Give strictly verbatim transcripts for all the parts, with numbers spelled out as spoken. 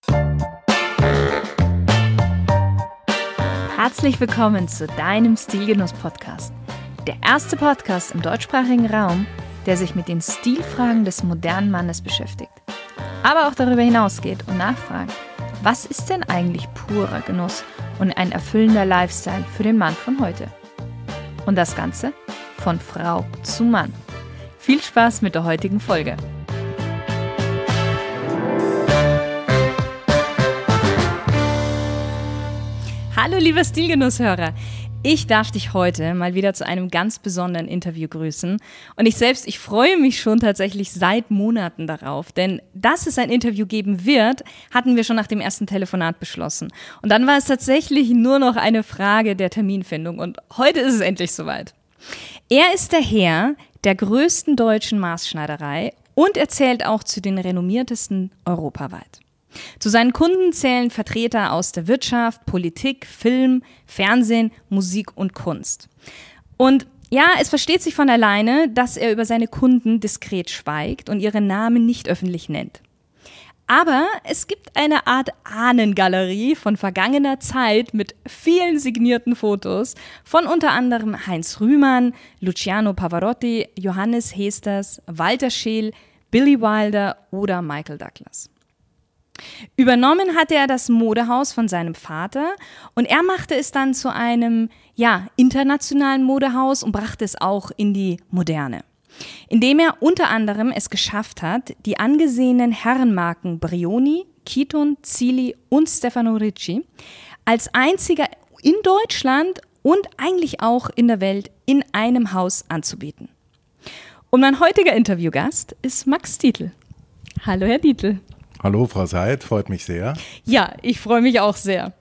Herzlich willkommen zu deinem Stilgenuss-Podcast. Der erste Podcast im deutschsprachigen Raum, der sich mit den Stilfragen des modernen Mannes beschäftigt. Aber auch darüber hinausgeht und nachfragt, was ist denn eigentlich purer Genuss und ein erfüllender Lifestyle für den Mann von heute? Und das Ganze von Frau zu Mann. Viel Spaß mit der heutigen Folge. Hallo lieber Stilgenusshörer, ich darf dich heute mal wieder zu einem ganz besonderen Interview grüßen und ich selbst, ich freue mich schon tatsächlich seit Monaten darauf, denn dass es ein Interview geben wird, hatten wir schon nach dem ersten Telefonat beschlossen und dann war es tatsächlich nur noch eine Frage der Terminfindung und heute ist es endlich soweit. Er ist der Herr der größten deutschen Maßschneiderei und er zählt auch zu den renommiertesten europaweit. Zu seinen Kunden zählen Vertreter aus der Wirtschaft, Politik, Film, Fernsehen, Musik und Kunst. Und ja, es versteht sich von alleine, dass er über seine Kunden diskret schweigt und ihre Namen nicht öffentlich nennt. Aber es gibt eine Art Ahnengalerie von vergangener Zeit mit vielen signierten Fotos von unter anderem Heinz Rühmann, Luciano Pavarotti, Johannes Heesters, Walter Scheel, Billy Wilder oder Michael Douglas. Übernommen hatte er das Modehaus von seinem Vater und er machte es dann zu einem, ja, internationalen Modehaus und brachte es auch in die Moderne. Indem er unter anderem es geschafft hat, die angesehenen Herrenmarken Brioni, Kiton, Zilli und Stefano Ricci als einziger in Deutschland und eigentlich auch in der Welt in einem Haus anzubieten. Und mein heutiger Interviewgast ist Max Dietl. Hallo Herr Dietl. Hallo Frau Seid, freut mich sehr. Ja, ich freue mich auch sehr.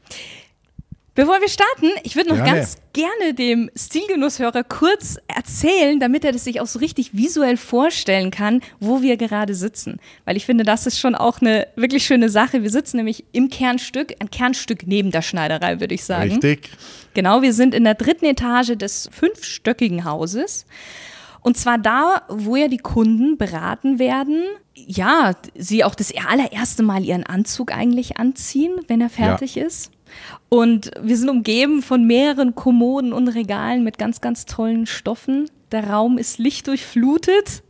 Bevor wir starten, ich würde noch gerne. ganz gerne dem Stilgenusshörer kurz erzählen, damit er das sich auch so richtig visuell vorstellen kann, wo wir gerade sitzen. Weil ich finde, das ist schon auch eine wirklich schöne Sache. Wir sitzen nämlich im Kernstück, ein Kernstück neben der Schneiderei, würde ich sagen. Richtig. Genau, wir sind in der dritten Etage des fünfstöckigen Hauses. Und zwar da, wo ja die Kunden beraten werden, ja, sie auch das allererste Mal ihren Anzug eigentlich anziehen, wenn er fertig ja. ist. Und wir sind umgeben von mehreren Kommoden und Regalen mit ganz, ganz tollen Stoffen. Der Raum ist lichtdurchflutet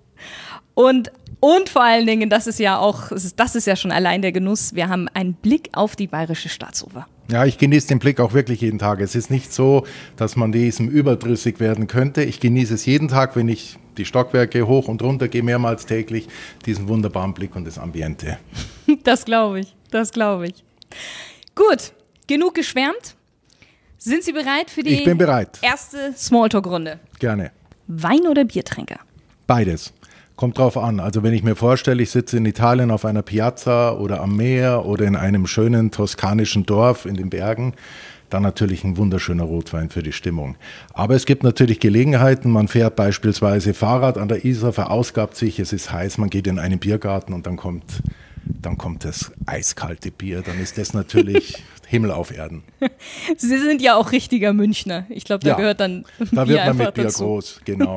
und Und vor allen Dingen, das ist ja auch, das ist ja schon allein der Genuss, wir haben einen Blick auf die Bayerische Staatsoper. Ja, ich genieße den Blick auch wirklich jeden Tag. Es ist nicht so, dass man diesem überdrüssig werden könnte. Ich genieße es jeden Tag, wenn ich die Stockwerke hoch und runter gehe, mehrmals täglich, diesen wunderbaren Blick und das Ambiente. Das glaube ich, das glaube ich. Gut, genug geschwärmt. Sind Sie bereit für die ich bin bereit. erste Smalltalk-Runde? Gerne. Wein- oder Biertrinker? Beides. Kommt drauf an. Also wenn ich mir vorstelle, ich sitze in Italien auf einer Piazza oder am Meer oder in einem schönen toskanischen Dorf in den Bergen, dann natürlich ein wunderschöner Rotwein für die Stimmung. Aber es gibt natürlich Gelegenheiten, man fährt beispielsweise Fahrrad an der Isar, verausgabt sich, es ist heiß, man geht in einen Biergarten und dann kommt, dann kommt das eiskalte Bier, dann ist das natürlich Himmel auf Erden. Sie sind ja auch richtiger Münchner. Ich glaube, da ja, gehört dann da Bier wird man mit Bier dazu. groß, genau.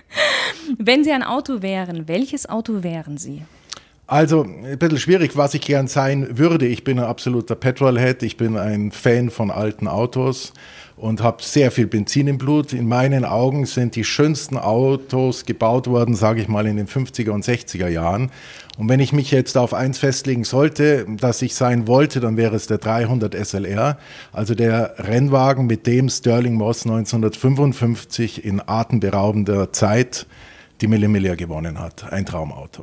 Wenn Sie ein Auto wären, welches Auto wären Sie? Also, ein bisschen schwierig, was ich gern sein würde. Ich bin ein absoluter Petrolhead, ich bin ein Fan von alten Autos und habe sehr viel Benzin im Blut. In meinen Augen sind die schönsten Autos gebaut worden, sage ich mal, in den fünfziger und sechziger Jahren. Und wenn ich mich jetzt auf eins festlegen sollte, dass ich sein wollte, dann wäre es der dreihundert S L R, also der Rennwagen, mit dem Stirling Moss neunzehnhundertfünfundfünfzig in atemberaubender Zeit die Mille Miglia gewonnen hat. Ein Traumauto.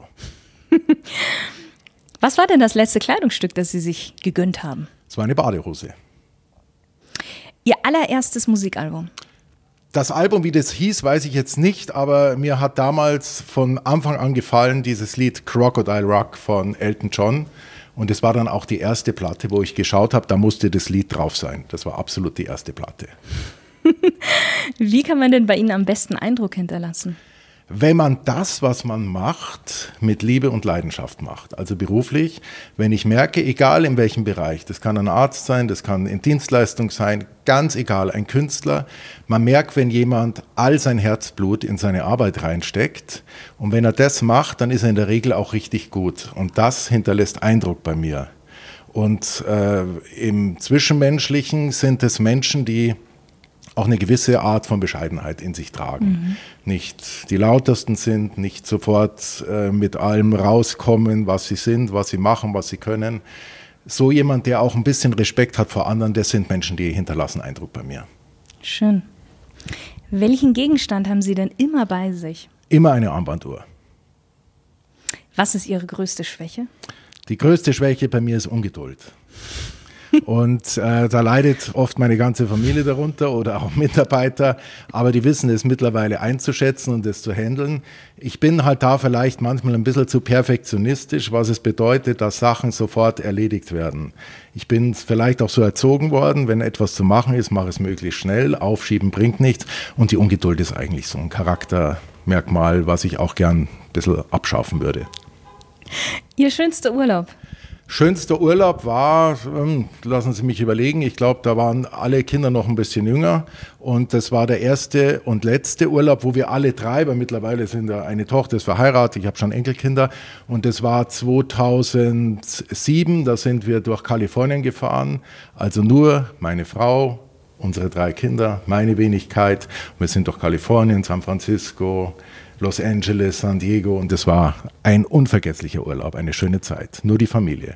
Was war denn das letzte Kleidungsstück, das Sie sich gegönnt haben? Es war eine Badehose. Ihr allererstes Musikalbum? Das Album, wie das hieß, weiß ich jetzt nicht, aber mir hat damals von Anfang an gefallen dieses Lied Crocodile Rock von Elton John. Und es war dann auch die erste Platte, wo ich geschaut habe, da musste das Lied drauf sein. Das war absolut die erste Platte. Wie kann man denn bei Ihnen am besten Eindruck hinterlassen? Wenn man das, was man macht, mit Liebe und Leidenschaft macht, also beruflich, wenn ich merke, egal in welchem Bereich, das kann ein Arzt sein, das kann in Dienstleistung sein, ganz egal, ein Künstler, man merkt, wenn jemand all sein Herzblut in seine Arbeit reinsteckt und wenn er das macht, dann ist er in der Regel auch richtig gut und das hinterlässt Eindruck bei mir. Und äh, im Zwischenmenschlichen sind es Menschen, die auch eine gewisse Art von Bescheidenheit in sich tragen. Mhm. Nicht die lautesten sind, nicht sofort äh, mit allem rauskommen, was sie sind, was sie machen, was sie können. So jemand, der auch ein bisschen Respekt hat vor anderen, das sind Menschen, die hinterlassen Eindruck bei mir. Schön. Welchen Gegenstand haben Sie denn immer bei sich? Immer eine Armbanduhr. Was ist Ihre größte Schwäche? Die größte Schwäche bei mir ist Ungeduld. Und äh, da leidet oft meine ganze Familie darunter oder auch Mitarbeiter, aber die wissen es mittlerweile einzuschätzen und es zu handeln. Ich bin halt da vielleicht manchmal ein bisschen zu perfektionistisch, was es bedeutet, dass Sachen sofort erledigt werden. Ich bin vielleicht auch so erzogen worden, wenn etwas zu machen ist, mache es möglichst schnell, aufschieben bringt nichts und die Ungeduld ist eigentlich so ein Charaktermerkmal, was ich auch gern ein bisschen abschaffen würde. Ihr schönster Urlaub? Schönster Urlaub war, lassen Sie mich überlegen, ich glaube, da waren alle Kinder noch ein bisschen jünger und das war der erste und letzte Urlaub, wo wir alle drei, weil mittlerweile sind da eine Tochter, ist verheiratet, ich habe schon Enkelkinder und das war zweitausendsieben, da sind wir durch Kalifornien gefahren, also nur meine Frau, unsere drei Kinder, meine Wenigkeit, wir sind durch Kalifornien, San Francisco, Los Angeles, San Diego und das war ein unvergesslicher Urlaub, eine schöne Zeit. Nur die Familie.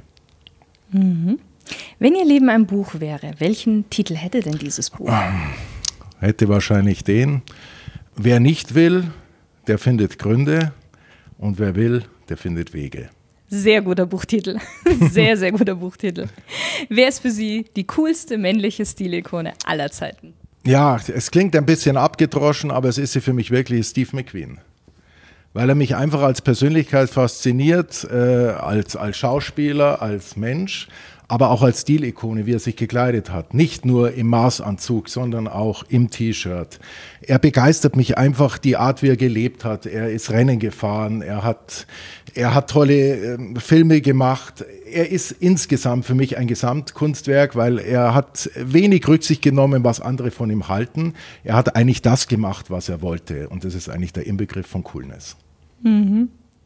Mhm. Wenn Ihr Leben ein Buch wäre, welchen Titel hätte denn dieses Buch? Hätte wahrscheinlich den, wer nicht will, der findet Gründe und wer will, der findet Wege. Sehr guter Buchtitel. Sehr, sehr guter Buchtitel. Wer ist für Sie die coolste männliche Stilikone aller Zeiten? Ja, es klingt ein bisschen abgedroschen, aber es ist sie für mich wirklich Steve McQueen. Weil er mich einfach als Persönlichkeit fasziniert, äh, als, als Schauspieler, als Mensch, aber auch als Stilikone, wie er sich gekleidet hat. Nicht nur im Maßanzug, sondern auch im T-Shirt. Er begeistert mich einfach, die Art, wie er gelebt hat. Er ist Rennen gefahren, er hat, er hat tolle äh, Filme gemacht. Er ist insgesamt für mich ein Gesamtkunstwerk, weil er hat wenig Rücksicht genommen, was andere von ihm halten. Er hat eigentlich das gemacht, was er wollte. Und das ist eigentlich der Inbegriff von Coolness. Mhm.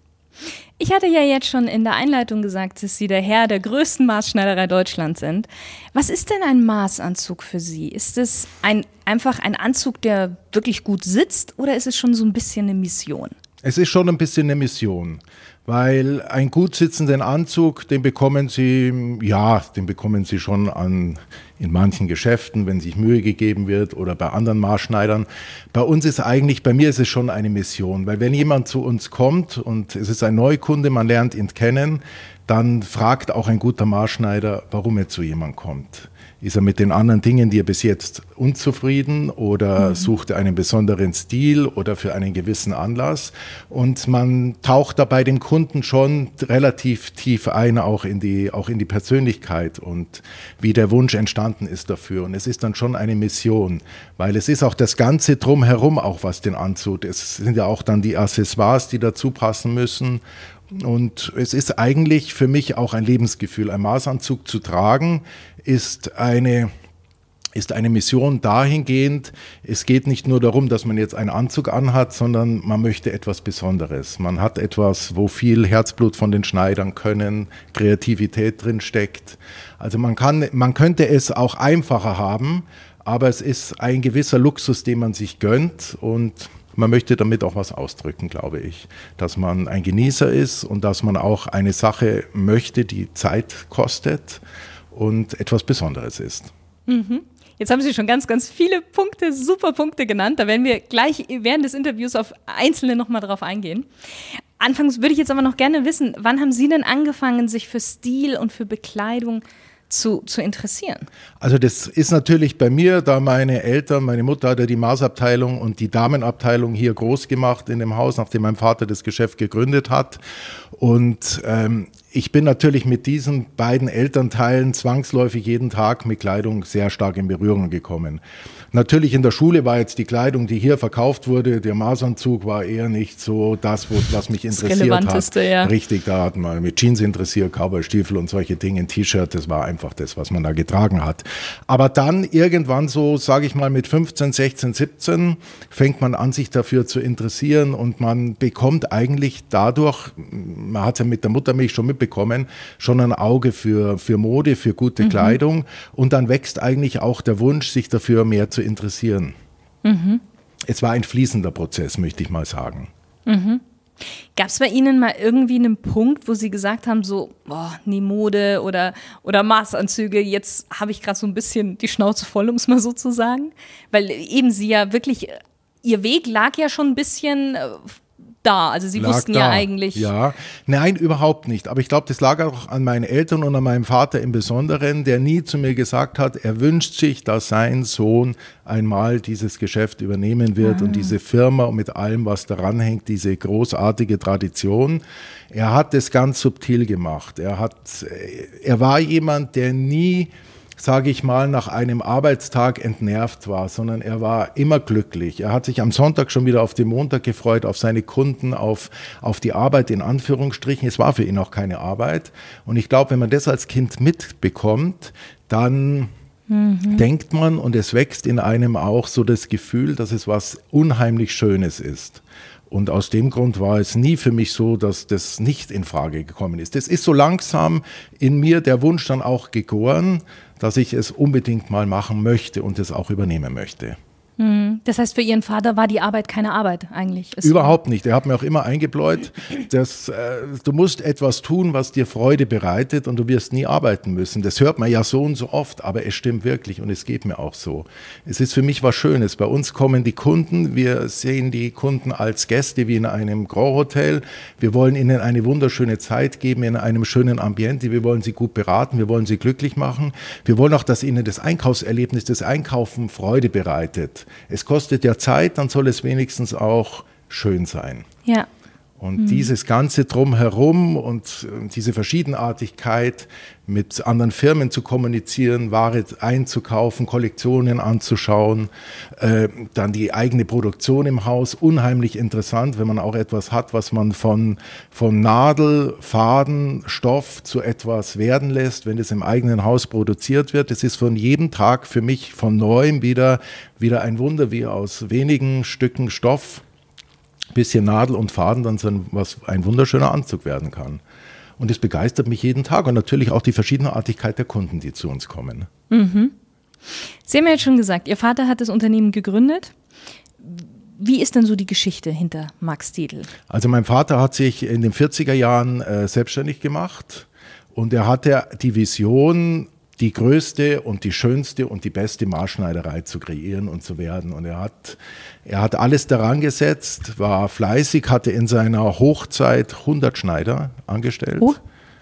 Ich hatte ja jetzt schon in der Einleitung gesagt, dass Sie der Herr der größten Maßschneiderei Deutschlands sind. Was ist denn ein Maßanzug für Sie? Ist es ein, einfach ein Anzug, der wirklich gut sitzt oder ist es schon so ein bisschen eine Mission? Es ist schon ein bisschen eine Mission, weil einen gut sitzenden Anzug, den bekommen Sie, ja, den bekommen Sie schon an, in manchen Geschäften, wenn sich Mühe gegeben wird oder bei anderen Maßschneidern. Bei uns ist eigentlich, bei mir ist es schon eine Mission, weil wenn jemand zu uns kommt und es ist ein Neukunde, man lernt ihn kennen, dann fragt auch ein guter Maßschneider, warum er zu jemandem kommt. Ist er mit den anderen Dingen, die er bis jetzt unzufrieden oder mhm. sucht er einen besonderen Stil oder für einen gewissen Anlass? Und man taucht da bei dem Kunden schon relativ tief ein, auch in die, auch in die Persönlichkeit und wie der Wunsch entstanden ist dafür. Und es ist dann schon eine Mission, weil es ist auch das Ganze drumherum auch, was den Anzug. Es sind ja auch dann die Accessoires, die dazu passen müssen. Und es ist eigentlich für mich auch ein Lebensgefühl. Ein Maßanzug zu tragen ist eine, ist eine Mission dahingehend, es geht nicht nur darum, dass man jetzt einen Anzug anhat, sondern man möchte etwas Besonderes. Man hat etwas, wo viel Herzblut von den Schneidern können, Kreativität drin steckt. Also man kann, man könnte es auch einfacher haben, aber es ist ein gewisser Luxus, den man sich gönnt und man möchte damit auch was ausdrücken, glaube ich. Dass man ein Genießer ist und dass man auch eine Sache möchte, die Zeit kostet und etwas Besonderes ist. Mhm. Jetzt haben Sie schon ganz, ganz viele Punkte, super Punkte genannt. Da werden wir gleich während des Interviews auf einzelne nochmal drauf eingehen. Anfangs würde ich jetzt aber noch gerne wissen, wann haben Sie denn angefangen, sich für Stil und für Bekleidung Zu, zu interessieren? Also das ist natürlich bei mir, da meine Eltern, meine Mutter hat ja die Maßabteilung und die Damenabteilung hier groß gemacht in dem Haus, nachdem mein Vater das Geschäft gegründet hat. Und ähm, ich bin natürlich mit diesen beiden Elternteilen zwangsläufig jeden Tag mit Kleidung sehr stark in Berührung gekommen. Natürlich in der Schule war jetzt die Kleidung, die hier verkauft wurde, der Maßanzug war eher nicht so das, was mich interessiert das Relevanteste, hat. Ja. Richtig, da hat man mit Jeans interessiert, Cowboystiefel und solche Dinge, ein T-Shirt, das war einfach das, was man da getragen hat. Aber dann irgendwann so, sage ich mal, mit fünfzehn, sechzehn, siebzehn fängt man an, sich dafür zu interessieren und man bekommt eigentlich dadurch, man hat ja mit der Muttermilch schon mitbekommen, mitbekommen, schon ein Auge für, für Mode, für gute mhm. Kleidung und dann wächst eigentlich auch der Wunsch, sich dafür mehr zu interessieren. Mhm. Es war ein fließender Prozess, möchte ich mal sagen. Mhm. Gab es bei Ihnen mal irgendwie einen Punkt, wo Sie gesagt haben, so, boah, nee, Mode oder, oder Maßanzüge, jetzt habe ich gerade so ein bisschen die Schnauze voll, um es mal so zu sagen? Weil eben Sie ja wirklich, Ihr Weg lag ja schon ein bisschen äh, da, also Sie lag wussten da. ja eigentlich. Ja, nein, überhaupt nicht. Aber ich glaube, das lag auch an meinen Eltern und an meinem Vater im Besonderen, der nie zu mir gesagt hat, er wünscht sich, dass sein Sohn einmal dieses Geschäft übernehmen wird ah. und diese Firma mit allem, was daran hängt, diese großartige Tradition. Er hat es ganz subtil gemacht. Er hat, er war jemand, der nie, sage ich mal, nach einem Arbeitstag entnervt war, sondern er war immer glücklich. Er hat sich am Sonntag schon wieder auf den Montag gefreut, auf seine Kunden, auf, auf die Arbeit in Anführungsstrichen. Es war für ihn auch keine Arbeit. Und ich glaube, wenn man das als Kind mitbekommt, dann mhm. denkt man und es wächst in einem auch so das Gefühl, dass es was unheimlich Schönes ist. Und aus dem Grund war es nie für mich so, dass das nicht in Frage gekommen ist. Es ist so langsam in mir der Wunsch dann auch gegoren, dass ich es unbedingt mal machen möchte und es auch übernehmen möchte. Das heißt, für Ihren Vater war die Arbeit keine Arbeit eigentlich? Es Überhaupt nicht. Er hat mir auch immer eingebläut, dass äh, du musst etwas tun, was dir Freude bereitet und du wirst nie arbeiten müssen. Das hört man ja so und so oft, aber es stimmt wirklich und es geht mir auch so. Es ist für mich was Schönes. Bei uns kommen die Kunden, wir sehen die Kunden als Gäste wie in einem Grand Hotel. Wir wollen ihnen eine wunderschöne Zeit geben in einem schönen Ambiente. Wir wollen sie gut beraten, wir wollen sie glücklich machen. Wir wollen auch, dass ihnen das Einkaufserlebnis, das Einkaufen Freude bereitet. Es kostet ja Zeit, dann soll es wenigstens auch schön sein. Ja. Und mhm. dieses Ganze drumherum und diese Verschiedenartigkeit, mit anderen Firmen zu kommunizieren, Ware einzukaufen, Kollektionen anzuschauen, äh, dann die eigene Produktion im Haus, unheimlich interessant, wenn man auch etwas hat, was man von, von Nadel, Faden, Stoff zu etwas werden lässt, wenn es im eigenen Haus produziert wird. Es ist von jedem Tag für mich von neuem wieder, wieder ein Wunder, wie aus wenigen Stücken Stoff, bisschen Nadel und Faden, dann so ein, was ein wunderschöner Anzug werden kann. Und es begeistert mich jeden Tag und natürlich auch die Verschiedenartigkeit der Kunden, die zu uns kommen. Mhm. Sie haben ja jetzt schon gesagt, Ihr Vater hat das Unternehmen gegründet. Wie ist denn so die Geschichte hinter Max Dietl? Also mein Vater hat sich in den vierziger Jahren äh, selbstständig gemacht und er hatte die Vision, die größte und die schönste und die beste Maßschneiderei zu kreieren und zu werden. Und er hat, er hat alles daran gesetzt, war fleißig, hatte in seiner Hochzeit hundert Schneider angestellt. Oh.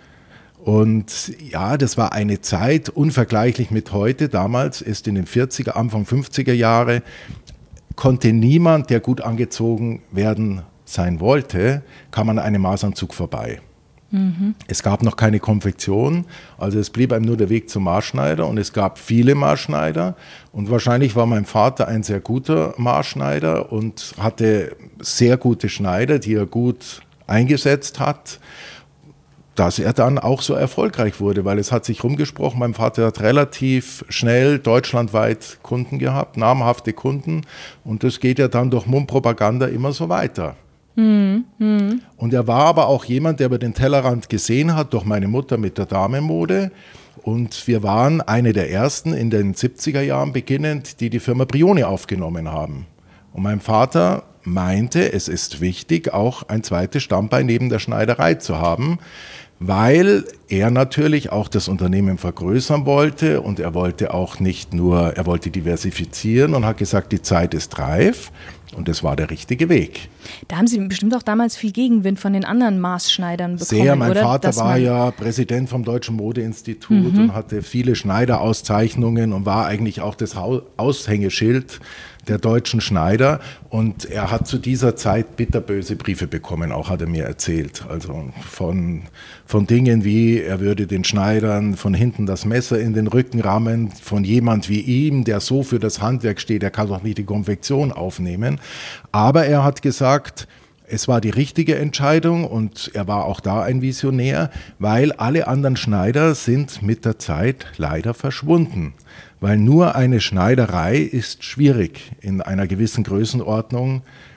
Und ja, das war eine Zeit unvergleichlich mit heute. Damals ist in den vierziger, Anfang fünfziger Jahre, konnte niemand, der gut angezogen werden sein wollte, kam an einem Maßanzug vorbei. Mhm. Es gab noch keine Konfektion, also es blieb einem nur der Weg zum Maßschneider und es gab viele Maßschneider und wahrscheinlich war mein Vater ein sehr guter Maßschneider und hatte sehr gute Schneider, die er gut eingesetzt hat, dass er dann auch so erfolgreich wurde, weil es hat sich rumgesprochen, mein Vater hat relativ schnell deutschlandweit Kunden gehabt, namhafte Kunden und das geht ja dann durch Mundpropaganda immer so weiter. Mhm. Mhm. Und er war aber auch jemand, der über den Tellerrand gesehen hat, durch meine Mutter mit der Damenmode. Und wir waren eine der ersten in den siebziger Jahren beginnend, die die Firma Brioni aufgenommen haben. Und mein Vater meinte, es ist wichtig, auch ein zweites Standbein neben der Schneiderei zu haben, weil er natürlich auch das Unternehmen vergrößern wollte und er wollte auch nicht nur, er wollte diversifizieren und hat gesagt, die Zeit ist reif. Und das war der richtige Weg. Da haben Sie bestimmt auch damals viel Gegenwind von den anderen Maßschneidern bekommen, Sehr, mein oder? Vater Dass war ja Präsident vom Deutschen Modeinstitut mhm. und hatte viele Schneiderauszeichnungen und war eigentlich auch das Aushängeschild der deutschen Schneider. Und er hat zu dieser Zeit bitterböse Briefe bekommen, auch hat er mir erzählt. Also von, von Dingen wie, er würde den Schneidern von hinten das Messer in den Rücken rammen, von jemand wie ihm, der so für das Handwerk steht, der kann doch nicht die Konfektion aufnehmen. Aber er hat gesagt, es war die richtige Entscheidung und er war auch da ein Visionär, weil alle anderen Schneider sind mit der Zeit leider verschwunden. Weil nur eine Schneiderei ist schwierig in einer gewissen Größenordnung.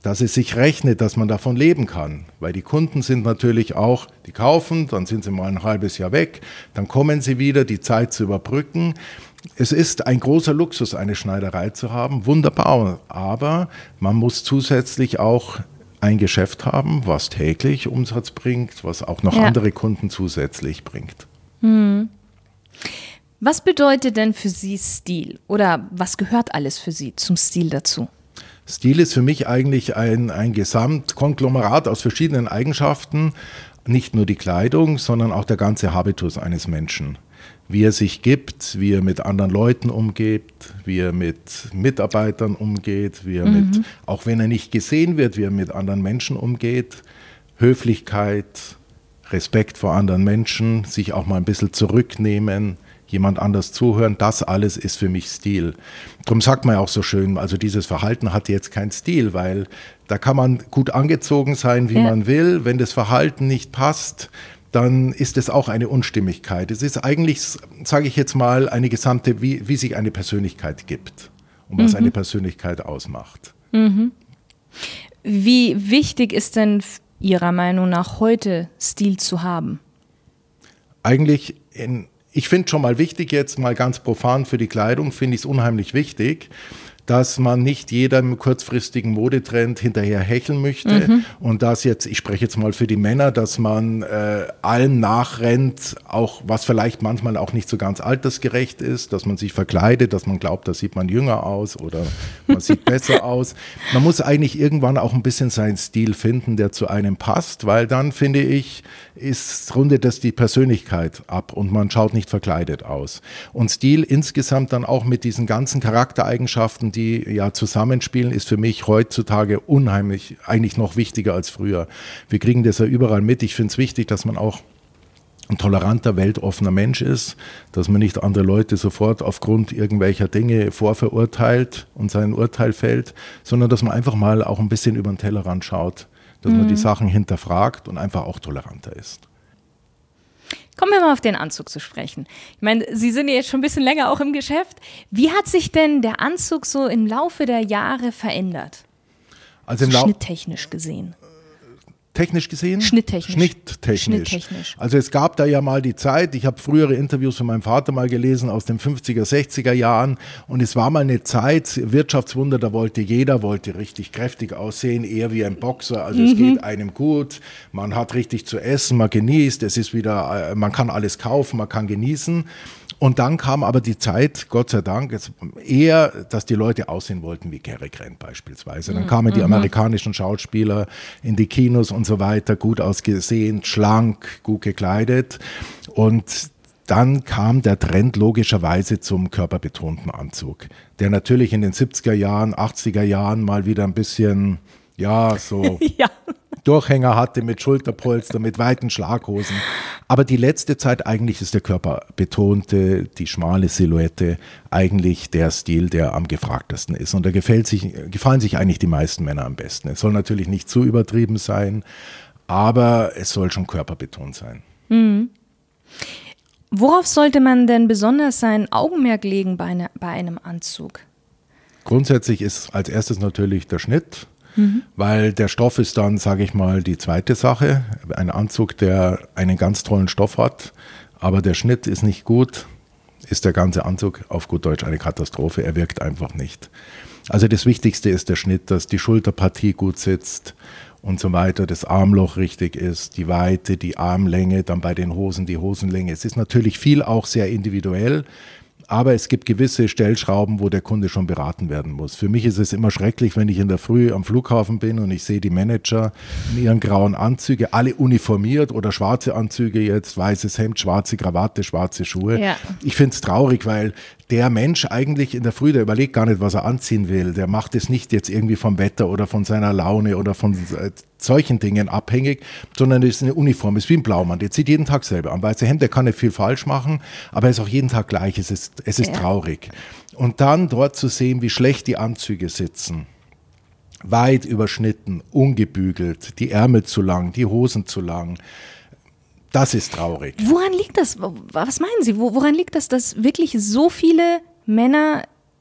dass es sich rechnet, dass man davon leben kann. Weil die Kunden sind natürlich auch, die kaufen, dann sind sie mal ein halbes Jahr weg, dann kommen sie wieder, die Zeit zu überbrücken. Es ist ein großer Luxus, eine Schneiderei zu haben, wunderbar, aber man muss zusätzlich auch ein Geschäft haben, was täglich Umsatz bringt, was auch noch ja. andere Kunden zusätzlich bringt. Hm. Was bedeutet denn für Sie Stil? Oder was gehört alles für Sie zum Stil dazu? Stil ist für mich eigentlich ein, ein Gesamtkonglomerat aus verschiedenen Eigenschaften, nicht nur die Kleidung, sondern auch der ganze Habitus eines Menschen. Wie er sich gibt, wie er mit anderen Leuten umgeht, wie er mit Mitarbeitern umgeht, wie er mhm. mit, auch wenn er nicht gesehen wird, wie er mit anderen Menschen umgeht, Höflichkeit, Respekt vor anderen Menschen, sich auch mal ein bisschen zurücknehmen, jemand anders zuhören, das alles ist für mich Stil. Darum sagt man ja auch so schön, also dieses Verhalten hat jetzt keinen Stil, weil da kann man gut angezogen sein, wie ja. man will. Wenn das Verhalten nicht passt, dann ist es auch eine Unstimmigkeit. Es ist eigentlich, sage ich jetzt mal, eine gesamte, wie, wie sich eine Persönlichkeit gibt und was mhm. eine Persönlichkeit ausmacht. Mhm. Wie wichtig ist denn Ihrer Meinung nach heute Stil zu haben? Eigentlich, in, ich finde schon mal wichtig jetzt, mal ganz profan für die Kleidung, finde ich es unheimlich wichtig, dass man nicht jedem kurzfristigen Modetrend hinterher hecheln möchte mhm. und dass jetzt, ich spreche jetzt mal für die Männer, dass man äh, allem nachrennt, auch was vielleicht manchmal auch nicht so ganz altersgerecht ist, dass man sich verkleidet, dass man glaubt, da sieht man jünger aus oder man sieht besser aus. Man muss eigentlich irgendwann auch ein bisschen seinen Stil finden, der zu einem passt, weil dann, finde ich, ist, rundet das die Persönlichkeit ab und man schaut nicht verkleidet aus. Und Stil insgesamt dann auch mit diesen ganzen Charaktereigenschaften, die ja zusammenspielen, ist für mich heutzutage unheimlich, eigentlich noch wichtiger als früher. Wir kriegen das ja überall mit. Ich finde es wichtig, dass man auch ein toleranter, weltoffener Mensch ist, dass man nicht andere Leute sofort aufgrund irgendwelcher Dinge vorverurteilt und sein Urteil fällt, sondern dass man einfach mal auch ein bisschen über den Tellerrand schaut, dass mhm. man die Sachen hinterfragt und einfach auch toleranter ist. Kommen wir mal auf den Anzug zu sprechen. Ich meine, Sie sind ja jetzt schon ein bisschen länger auch im Geschäft. Wie hat sich denn der Anzug so im Laufe der Jahre verändert? Also im so schnitttechnisch gesehen. Technisch gesehen? Schnitttechnisch. Schnitttechnisch. Schnitttechnisch. Also es gab da ja mal die Zeit, ich habe frühere Interviews von meinem Vater mal gelesen aus den fünfziger, sechziger Jahren und es war mal eine Zeit, Wirtschaftswunder, da wollte jeder, wollte richtig kräftig aussehen, eher wie ein Boxer, also mhm. es geht einem gut, man hat richtig zu essen, man genießt, es ist wieder, man kann alles kaufen, man kann genießen. Und dann kam aber die Zeit, Gott sei Dank, eher, dass die Leute aussehen wollten wie Cary Grant beispielsweise. Dann kamen die amerikanischen Schauspieler in die Kinos und so weiter, gut ausgesehen, schlank, gut gekleidet. Und dann kam der Trend logischerweise zum körperbetonten Anzug, der natürlich in den siebziger Jahren, achtziger Jahren mal wieder ein bisschen, ja, so... ja. Durchhänger hatte mit Schulterpolster, mit weiten Schlaghosen. Aber die letzte Zeit eigentlich ist der körperbetonte, die schmale Silhouette eigentlich der Stil, der am gefragtesten ist. Und da gefällt sich, gefallen sich eigentlich die meisten Männer am besten. Es soll natürlich nicht zu übertrieben sein, aber es soll schon körperbetont sein. Mhm. Worauf sollte man denn besonders sein Augenmerk legen bei, eine, bei einem Anzug? Grundsätzlich ist als erstes natürlich der Schnitt. Mhm. Weil der Stoff ist dann, sage ich mal, die zweite Sache. Ein Anzug, der einen ganz tollen Stoff hat, aber der Schnitt ist nicht gut, ist der ganze Anzug auf gut Deutsch eine Katastrophe. Er wirkt einfach nicht. Also das Wichtigste ist der Schnitt, dass die Schulterpartie gut sitzt und so weiter, das Armloch richtig ist, die Weite, die Armlänge, dann bei den Hosen die Hosenlänge. Es ist natürlich viel auch sehr individuell. Aber es gibt gewisse Stellschrauben, wo der Kunde schon beraten werden muss. Für mich ist es immer schrecklich, wenn ich in der Früh am Flughafen bin und ich sehe die Manager in ihren grauen Anzüge, alle uniformiert oder schwarze Anzüge jetzt, weißes Hemd, schwarze Krawatte, schwarze Schuhe. Ja. Ich finde es traurig, weil der Mensch eigentlich in der Früh, der überlegt gar nicht, was er anziehen will. Der macht es nicht jetzt irgendwie vom Wetter oder von seiner Laune oder von äh, solchen Dingen abhängig, sondern es ist eine Uniform, es ist wie ein Blaumann. Der zieht jeden Tag selber an. Weiße Hemd, der kann nicht viel falsch machen, aber er ist auch jeden Tag gleich. Es ist, es ist ja. traurig. Und dann dort zu sehen, wie schlecht die Anzüge sitzen. Weit überschnitten, ungebügelt, die Ärmel zu lang, die Hosen zu lang. Das ist traurig. Woran liegt das? Was meinen Sie? Woran liegt das, dass wirklich so viele Männer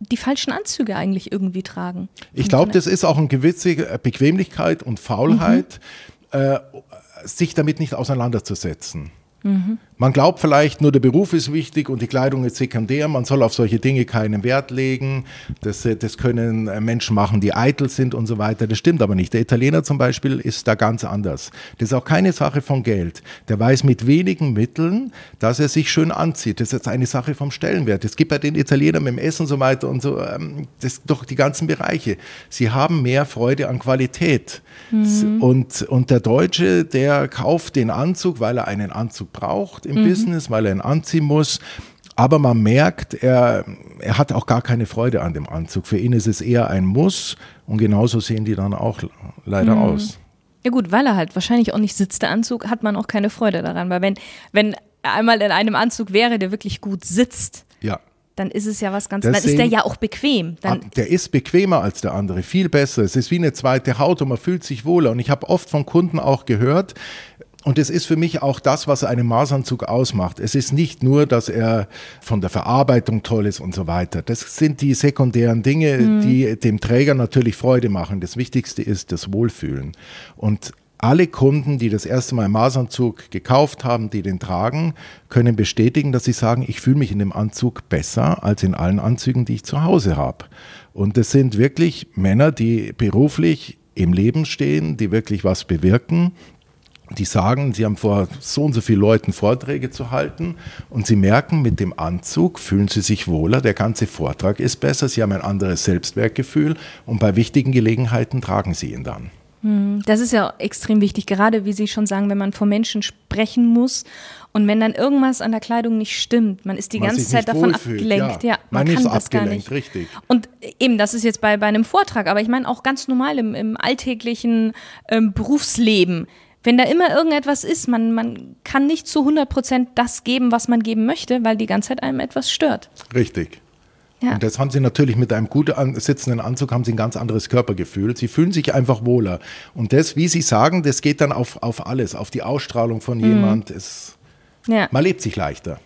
die falschen Anzüge eigentlich irgendwie tragen. Ich glaube, das ist auch eine gewisse Bequemlichkeit und Faulheit, mhm. äh, sich damit nicht auseinanderzusetzen. Mhm. Man glaubt vielleicht, nur der Beruf ist wichtig und die Kleidung ist sekundär, man soll auf solche Dinge keinen Wert legen, das, das können Menschen machen, die eitel sind und so weiter, das stimmt aber nicht. Der Italiener zum Beispiel ist da ganz anders. Das ist auch keine Sache von Geld. Der weiß mit wenigen Mitteln, dass er sich schön anzieht. Das ist jetzt eine Sache vom Stellenwert. Es gibt bei den Italienern mit dem Essen und so weiter und so, das doch die ganzen Bereiche. Sie haben mehr Freude an Qualität. Mhm. Und, und der Deutsche, der kauft den Anzug, weil er einen Anzug braucht im mhm. Business, weil er ihn anziehen muss. Aber man merkt, er, er hat auch gar keine Freude an dem Anzug. Für ihn ist es eher ein Muss und genauso sehen die dann auch leider mhm. aus. Ja gut, weil er halt wahrscheinlich auch nicht sitzt, der Anzug, hat man auch keine Freude daran. Weil wenn, wenn er einmal in einem Anzug wäre, der wirklich gut sitzt, ja. dann ist es ja was ganz, Deswegen, dann ist der ja auch bequem. Dann der ist bequemer als der andere, viel besser. Es ist wie eine zweite Haut und man fühlt sich wohler. Und ich habe oft von Kunden auch gehört, und es ist für mich auch das, was einen Maßanzug ausmacht. Es ist nicht nur, dass er von der Verarbeitung toll ist und so weiter. Das sind die sekundären Dinge, mhm. die dem Träger natürlich Freude machen. Das Wichtigste ist das Wohlfühlen. Und alle Kunden, die das erste Mal einen Maßanzug gekauft haben, die den tragen, können bestätigen, dass sie sagen, ich fühle mich in dem Anzug besser als in allen Anzügen, die ich zu Hause habe. Und das sind wirklich Männer, die beruflich im Leben stehen, die wirklich was bewirken. Die sagen, sie haben vor so und so vielen Leuten Vorträge zu halten und sie merken, mit dem Anzug fühlen sie sich wohler, der ganze Vortrag ist besser, sie haben ein anderes Selbstwertgefühl und bei wichtigen Gelegenheiten tragen sie ihn dann. Das ist ja extrem wichtig, gerade wie Sie schon sagen, wenn man vor Menschen sprechen muss und wenn dann irgendwas an der Kleidung nicht stimmt, man ist die man ganze Zeit davon wohlfühlt. abgelenkt. Ja, ja, man, man kann ist das abgelenkt, gar nicht. Richtig. Und eben, das ist jetzt bei, bei einem Vortrag, aber ich meine auch ganz normal im, im alltäglichen ähm, Berufsleben. Wenn da immer irgendetwas ist, man, man kann nicht zu hundert Prozent das geben, was man geben möchte, weil die ganze Zeit einem etwas stört. Richtig. Ja. Und das haben sie natürlich mit einem gut sitzenden Anzug, haben sie ein ganz anderes Körpergefühl. Sie fühlen sich einfach wohler. Und das, wie Sie sagen, das geht dann auf, auf alles, auf die Ausstrahlung von mhm. jemand. Es, ja. Man lebt sich leichter.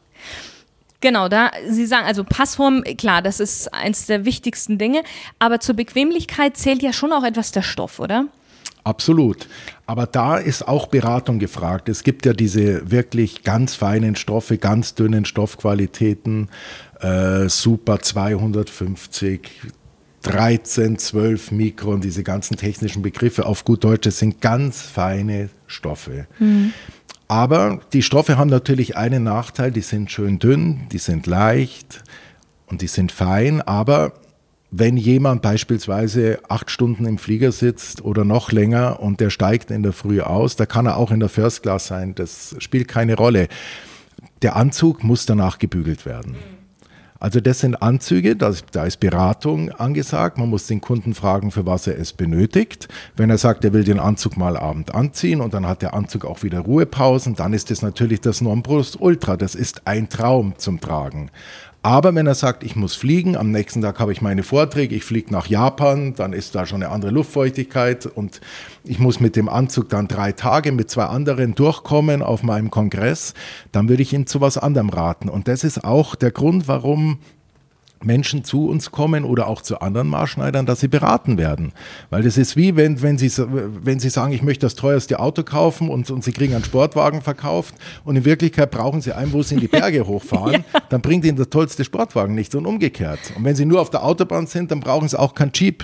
Genau, da Sie sagen, also Passform, klar, das ist eins der wichtigsten Dinge, aber zur Bequemlichkeit zählt ja schon auch etwas der Stoff, oder? Absolut. Aber da ist auch Beratung gefragt. Es gibt ja diese wirklich ganz feinen Stoffe, ganz dünnen Stoffqualitäten, äh, Super zweihundertfünfzig, dreizehn, zwölf Mikron, diese ganzen technischen Begriffe auf gut Deutsch, das sind ganz feine Stoffe. Mhm. Aber die Stoffe haben natürlich einen Nachteil, die sind schön dünn, die sind leicht und die sind fein, aber wenn jemand beispielsweise acht Stunden im Flieger sitzt oder noch länger und der steigt in der Früh aus, da kann er auch in der First Class sein, das spielt keine Rolle. Der Anzug muss danach gebügelt werden. Also das sind Anzüge, das, da ist Beratung angesagt, man muss den Kunden fragen, für was er es benötigt. Wenn er sagt, er will den Anzug mal abend anziehen und dann hat der Anzug auch wieder Ruhepausen, dann ist das natürlich das Nonplusultra, das ist ein Traum zum Tragen. Aber wenn er sagt, ich muss fliegen, am nächsten Tag habe ich meine Vorträge, ich fliege nach Japan, dann ist da schon eine andere Luftfeuchtigkeit und ich muss mit dem Anzug dann drei Tage mit zwei anderen durchkommen auf meinem Kongress, dann würde ich ihm zu was anderem raten. Und das ist auch der Grund, warum Menschen zu uns kommen oder auch zu anderen Maßschneidern, dass sie beraten werden. Weil das ist wie, wenn, wenn, sie, wenn sie sagen, ich möchte das teuerste Auto kaufen und, und sie kriegen einen Sportwagen verkauft und in Wirklichkeit brauchen sie einen, wo sie in die Berge hochfahren, ja. dann bringt ihnen der tollste Sportwagen nichts und umgekehrt. Und wenn sie nur auf der Autobahn sind, dann brauchen sie auch kein Jeep.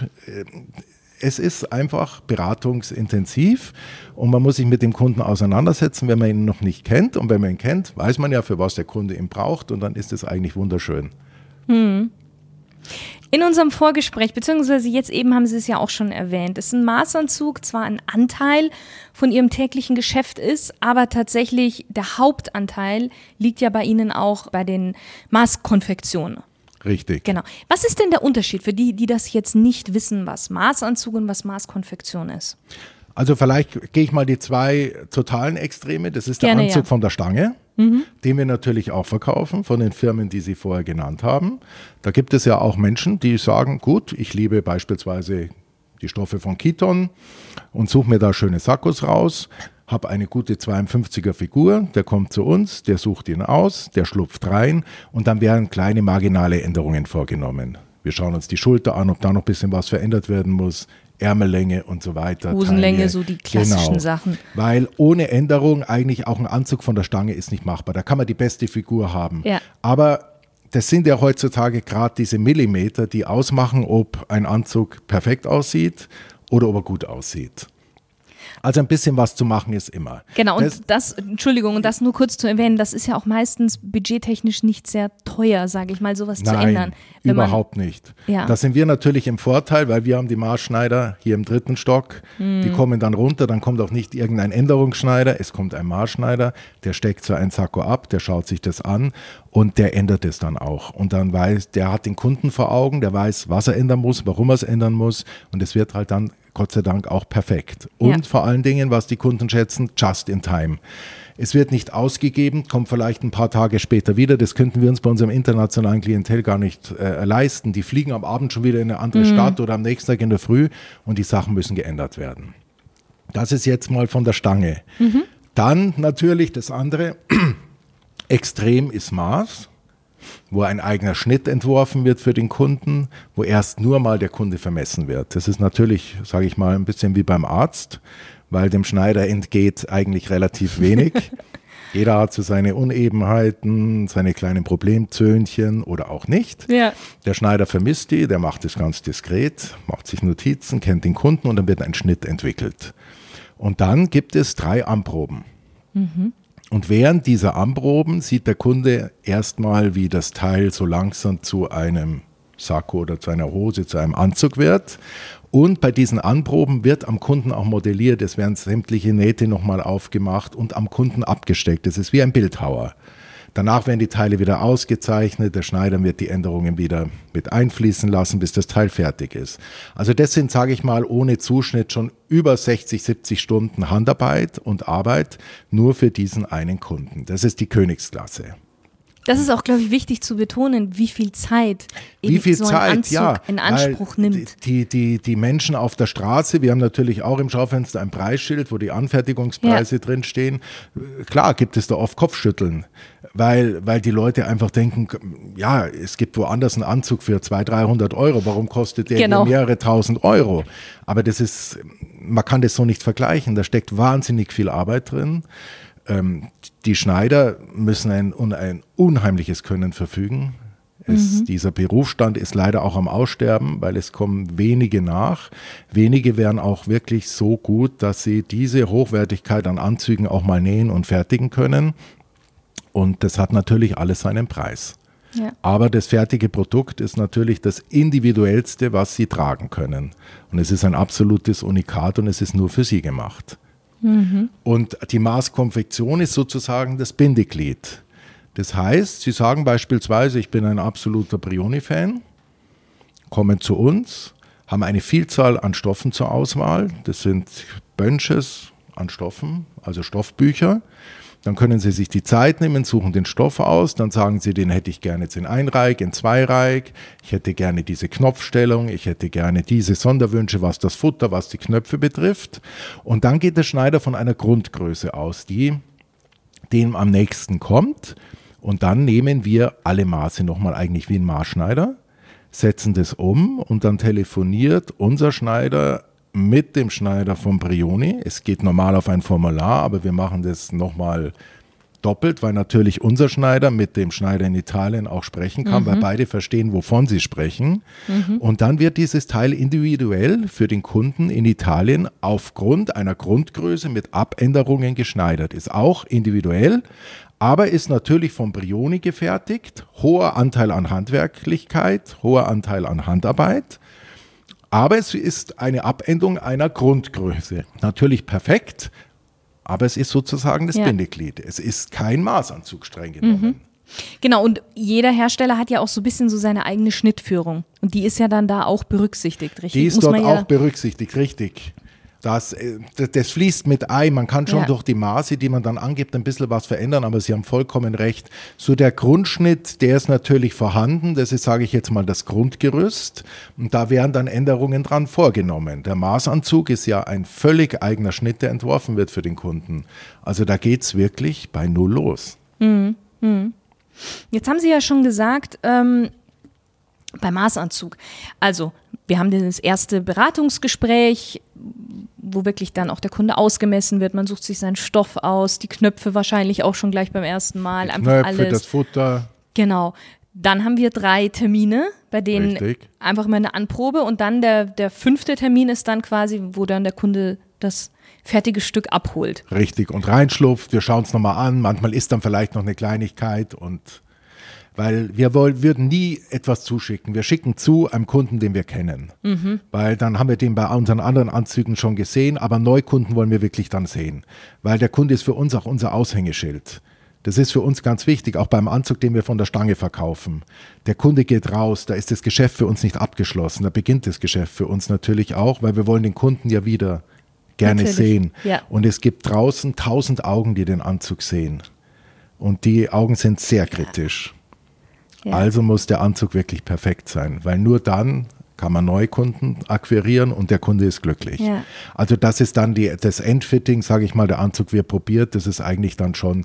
Es ist einfach beratungsintensiv und man muss sich mit dem Kunden auseinandersetzen, wenn man ihn noch nicht kennt. Und wenn man ihn kennt, weiß man ja, für was der Kunde ihn braucht und dann ist es eigentlich wunderschön. Hm. In unserem Vorgespräch, beziehungsweise jetzt eben haben Sie es ja auch schon erwähnt, ist ein Maßanzug zwar ein Anteil von Ihrem täglichen Geschäft ist, aber tatsächlich der Hauptanteil liegt ja bei Ihnen auch bei den Maßkonfektionen. Richtig. Genau. Was ist denn der Unterschied für die, die das jetzt nicht wissen, was Maßanzug und was Maßkonfektion ist? Also vielleicht gehe ich mal die zwei totalen Extreme. Das ist der Gerne, Anzug ja. von der Stange, mhm. den wir natürlich auch verkaufen von den Firmen, die Sie vorher genannt haben. Da gibt es ja auch Menschen, die sagen, gut, ich liebe beispielsweise die Stoffe von Kiton und suche mir da schöne Sakkos raus. habe eine gute zweiundfünfziger Figur, der kommt zu uns, der sucht ihn aus, der schlupft rein und dann werden kleine marginale Änderungen vorgenommen. Wir schauen uns die Schulter an, ob da noch ein bisschen was verändert werden muss, Ärmellänge und so weiter. Hosenlänge, Taille. so die klassischen Genau. Sachen. Weil ohne Änderung eigentlich auch ein Anzug von der Stange ist nicht machbar. Da kann man die beste Figur haben. Ja. Aber das sind ja heutzutage gerade diese Millimeter, die ausmachen, ob ein Anzug perfekt aussieht oder ob er gut aussieht. Also ein bisschen was zu machen ist immer. Genau, und das, das, Entschuldigung, und das nur kurz zu erwähnen, das ist ja auch meistens budgettechnisch nicht sehr teuer, sage ich mal, sowas nein, zu ändern. Wenn überhaupt man, nicht. Ja. Da sind wir natürlich im Vorteil, weil wir haben die Maßschneider hier im dritten Stock, mm. die kommen dann runter, dann kommt auch nicht irgendein Änderungsschneider, es kommt ein Maßschneider, der steckt so ein Sakko ab, der schaut sich das an und der ändert es dann auch. Und dann weiß, der hat den Kunden vor Augen, der weiß, was er ändern muss, warum er es ändern muss und es wird halt dann Gott sei Dank auch perfekt. Und ja. vor allen Dingen, was die Kunden schätzen, just in time. Es wird nicht ausgegeben, kommt vielleicht ein paar Tage später wieder. Das könnten wir uns bei unserem internationalen Klientel gar nicht äh, leisten. Die fliegen am Abend schon wieder in eine andere mhm. Stadt oder am nächsten Tag in der Früh und die Sachen müssen geändert werden. Das ist jetzt mal von der Stange. Mhm. Dann natürlich das andere, extrem ist Maß, wo ein eigener Schnitt entworfen wird für den Kunden, wo erst nur mal der Kunde vermessen wird. Das ist natürlich, sage ich mal, ein bisschen wie beim Arzt, weil dem Schneider entgeht eigentlich relativ wenig. Jeder hat so seine Unebenheiten, seine kleinen Problemzöhnchen oder auch nicht. Ja. Der Schneider vermisst die, der macht es ganz diskret, macht sich Notizen, kennt den Kunden und dann wird ein Schnitt entwickelt. Und dann gibt es drei Anproben. Mhm. Und während dieser Anproben sieht der Kunde erstmal, wie das Teil so langsam zu einem Sakko oder zu einer Hose, zu einem Anzug wird. Und bei diesen Anproben wird am Kunden auch modelliert, es werden sämtliche Nähte nochmal aufgemacht und am Kunden abgesteckt. Das ist wie ein Bildhauer. Danach werden die Teile wieder ausgezeichnet, der Schneider wird die Änderungen wieder mit einfließen lassen, bis das Teil fertig ist. Also das sind, sage ich mal, ohne Zuschnitt schon über sechzig, siebzig Stunden Handarbeit und Arbeit nur für diesen einen Kunden. Das ist die Königsklasse. Das ist auch, glaube ich, wichtig zu betonen, wie viel Zeit eben wie viel so ein Zeit, Anzug ja, in Anspruch nimmt. Die, die, die Menschen auf der Straße, wir haben natürlich auch im Schaufenster ein Preisschild, wo die Anfertigungspreise ja. drinstehen. Klar gibt es da oft Kopfschütteln, weil, weil die Leute einfach denken, ja, es gibt woanders einen Anzug für zweihundert, dreihundert Euro, warum kostet der genau. mehrere tausend Euro? Aber das ist, man kann das so nicht vergleichen, da steckt wahnsinnig viel Arbeit drin. Die Schneider müssen ein, ein unheimliches Können verfügen. Es, mhm. Dieser Berufsstand ist leider auch am Aussterben, weil es kommen wenige nach. Wenige werden auch wirklich so gut, dass sie diese Hochwertigkeit an Anzügen auch mal nähen und fertigen können. Und das hat natürlich alles seinen Preis. Ja. Aber das fertige Produkt ist natürlich das Individuellste, was sie tragen können. Und es ist ein absolutes Unikat und es ist nur für sie gemacht. Mhm. Und die Maßkonfektion ist sozusagen das Bindeglied. Das heißt, Sie sagen beispielsweise, ich bin ein absoluter Brioni-Fan, kommen zu uns, haben eine Vielzahl an Stoffen zur Auswahl. Das sind Bunches an Stoffen, also Stoffbücher. Dann können Sie sich die Zeit nehmen, suchen den Stoff aus, dann sagen Sie, den hätte ich gerne jetzt in Einreih, in Zweireih, ich hätte gerne diese Knopfstellung, ich hätte gerne diese Sonderwünsche, was das Futter, was die Knöpfe betrifft. Und dann geht der Schneider von einer Grundgröße aus, die dem am nächsten kommt. Und dann nehmen wir alle Maße nochmal eigentlich wie ein Maßschneider, setzen das um und dann telefoniert unser Schneider mit dem Schneider von Brioni. Es geht normal auf ein Formular, aber wir machen das nochmal doppelt, weil natürlich unser Schneider mit dem Schneider in Italien auch sprechen kann, mhm. weil beide verstehen, wovon sie sprechen. Mhm. Und dann wird dieses Teil individuell für den Kunden in Italien aufgrund einer Grundgröße mit Abänderungen geschneidert. Ist auch individuell, aber ist natürlich von Brioni gefertigt. Hoher Anteil an Handwerklichkeit, hoher Anteil an Handarbeit. Aber es ist eine Abänderung einer Grundgröße. Natürlich perfekt, aber es ist sozusagen das ja. Bindeglied. Es ist kein Maßanzug streng genommen. Mhm. Genau, und jeder Hersteller hat ja auch so ein bisschen so seine eigene Schnittführung. Und die ist ja dann da auch berücksichtigt, richtig? Die ist Muss dort man ja auch berücksichtigt, richtig. Das, das, das fließt mit ein. Man kann schon ja. durch die Maße, die man dann angibt, ein bisschen was verändern, aber Sie haben vollkommen recht. So der Grundschnitt, der ist natürlich vorhanden. Das ist, sage ich jetzt mal, das Grundgerüst. Und da werden dann Änderungen dran vorgenommen. Der Maßanzug ist ja ein völlig eigener Schnitt, der entworfen wird für den Kunden. Also da geht es wirklich bei Null los. Mhm. Mhm. Jetzt haben Sie ja schon gesagt, ähm, beim Maßanzug. Also wir haben das erste Beratungsgespräch, wo wirklich dann auch der Kunde ausgemessen wird. Man sucht sich seinen Stoff aus, die Knöpfe wahrscheinlich auch schon gleich beim ersten Mal. Die einfach Knöpfe, alles. das Futter. Genau. Dann haben wir drei Termine, bei denen Richtig. einfach mal eine Anprobe und dann der, der fünfte Termin ist dann quasi, wo dann der Kunde das fertige Stück abholt. Richtig, und reinschlupft, wir schauen es nochmal an, manchmal ist dann vielleicht noch eine Kleinigkeit und weil wir wollen, würden nie etwas zuschicken. Wir schicken zu einem Kunden, den wir kennen. Mhm. Weil dann haben wir den bei unseren anderen Anzügen schon gesehen, aber Neukunden wollen wir wirklich dann sehen. Weil der Kunde ist für uns auch unser Aushängeschild. Das ist für uns ganz wichtig, auch beim Anzug, den wir von der Stange verkaufen. Der Kunde geht raus, da ist das Geschäft für uns nicht abgeschlossen. Da beginnt das Geschäft für uns natürlich auch, weil wir wollen den Kunden ja wieder gerne natürlich sehen. Ja. Und es gibt draußen tausend Augen, die den Anzug sehen. Und die Augen sind sehr kritisch. Ja. Also muss der Anzug wirklich perfekt sein, weil nur dann kann man Neukunden akquirieren und der Kunde ist glücklich. Ja. Also das ist dann die, das Endfitting, sage ich mal, der Anzug wird probiert, das ist eigentlich dann schon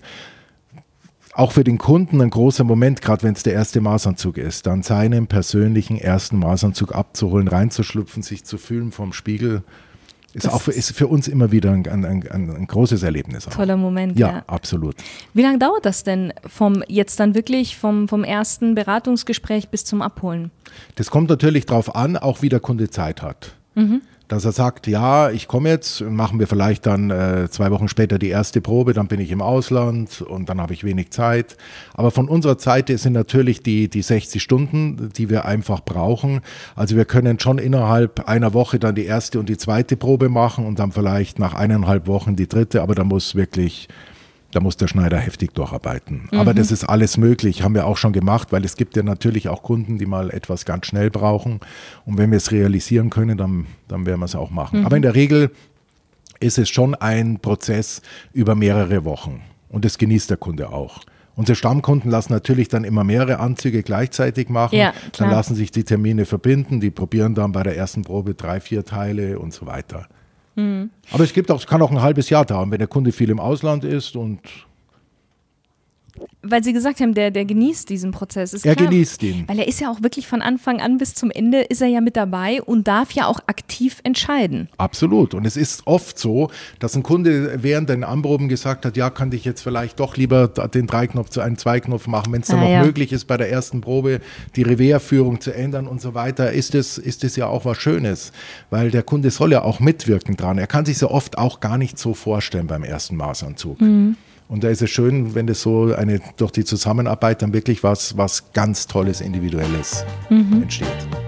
auch für den Kunden ein großer Moment, gerade wenn es der erste Maßanzug ist, dann seinen persönlichen ersten Maßanzug abzuholen, reinzuschlüpfen, sich zu fühlen vom Spiegel. Ist, auch für, ist für uns immer wieder ein, ein, ein, ein großes Erlebnis. Auch. Toller Moment, ja. ja. absolut. Wie lange dauert das denn vom jetzt dann wirklich vom, vom ersten Beratungsgespräch bis zum Abholen? Das kommt natürlich darauf an, auch wie der Kunde Zeit hat. Mhm. Dass er sagt, ja, ich komme jetzt, machen wir vielleicht dann äh, zwei Wochen später die erste Probe, dann bin ich im Ausland und dann habe ich wenig Zeit. Aber von unserer Seite sind natürlich die, die sechzig Stunden, die wir einfach brauchen. Also wir können schon innerhalb einer Woche dann die erste und die zweite Probe machen und dann vielleicht nach eineinhalb Wochen die dritte, aber da muss wirklich... Da muss der Schneider heftig durcharbeiten. Mhm. Aber das ist alles möglich, haben wir auch schon gemacht, weil es gibt ja natürlich auch Kunden, die mal etwas ganz schnell brauchen. Und wenn wir es realisieren können, dann, dann werden wir es auch machen. Mhm. Aber in der Regel ist es schon ein Prozess über mehrere Wochen. Und das genießt der Kunde auch. Unsere Stammkunden lassen natürlich dann immer mehrere Anzüge gleichzeitig machen. Ja, dann lassen sich die Termine verbinden. Die probieren dann bei der ersten Probe drei, vier Teile und so weiter. Mhm. Aber es gibt auch, es kann auch ein halbes Jahr dauern, wenn der Kunde viel im Ausland ist und weil Sie gesagt haben, der, der genießt diesen Prozess. Ist er klar, genießt ihn. Weil er ist ja auch wirklich von Anfang an bis zum Ende ist er ja mit dabei und darf ja auch aktiv entscheiden. Absolut. Und es ist oft so, dass ein Kunde während den Anproben gesagt hat, ja, kann ich jetzt vielleicht doch lieber den Dreiknopf zu einem Zweiknopf machen, wenn es dann ah, noch ja. möglich ist, bei der ersten Probe die Revers-Führung zu ändern und so weiter, ist es ist es ja auch was Schönes, weil der Kunde soll ja auch mitwirken dran. Er kann sich so oft auch gar nicht so vorstellen beim ersten Maßanzug. Mhm. Und da ist es schön, wenn das so eine durch die Zusammenarbeit dann wirklich was, was ganz Tolles, Individuelles mhm. entsteht.